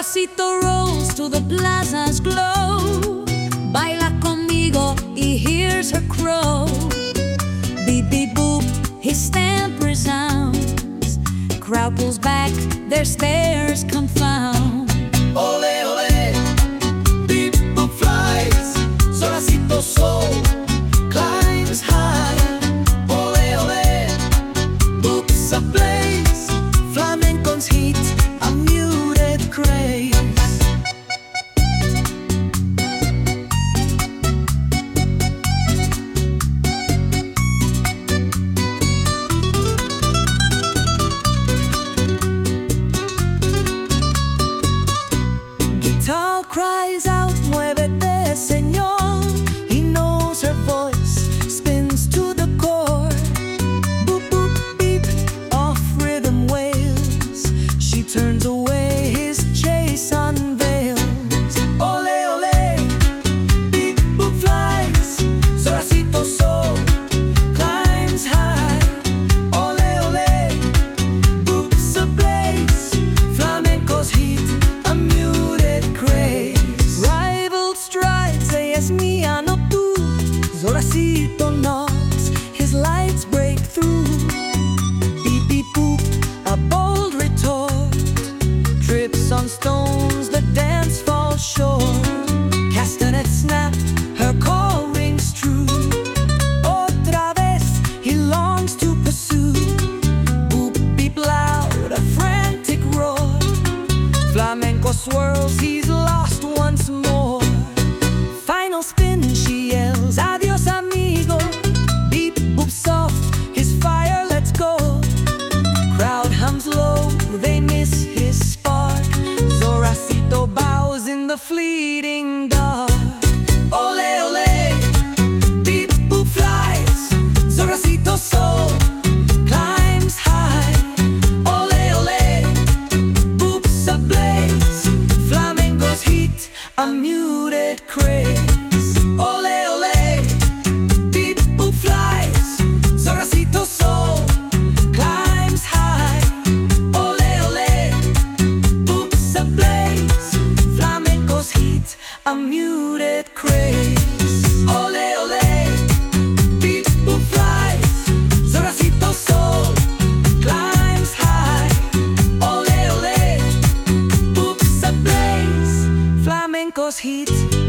Zoracito rolls to the plaza's glow. Baila conmigo y hears her crow. Beep beep boop, his stamp resounds. Crowd pulls back, their stares confound. Ole, ole, beep boop flies. Zoracito soul climbs high. Ole, ole, boops ablaze. Flamenco's heat, a muted craze. Guitar cries out, muévete, señor. He knows her voice, spins to the chord. Boop, boop, beep, off rhythm wails. She turns away, his chase unveils. Ole, ole, beep, boop flies. Zoracito soul climbs high. Ole, ole, boops ablaze. Flamenco's heat, a muted craze. Rival strides, es mía, no tú. Zoracito nods, his lights break through. Beep beep boop, a bold retort. Trips on stones, the dance falls short. Castanet snap, her call rings true. Otra vez, he longs to pursue. Boop beep loud, a frantic roar. Flamenco swirls, he's lost once more. Final spin, she yells, adios amigo. Beep boop soft, his fire lets go. Crowd hums low, they miss his spark. Zoracito bows in the fleeting dark. Ole, ole, beep boop flies. Zoracito soul climbs high. Ole, ole, boops ablaze. Flamenco's heat, a muted craze. Ole, ole, beep boop flies. Zoracito soul climbs high. Ole, ole, boops ablaze. Flamenco's heat, a muted craze. Ole, ole, beep boop flies. Zoracito soul climbs high. Ole, ole, boops ablaze. Flamenco's heat,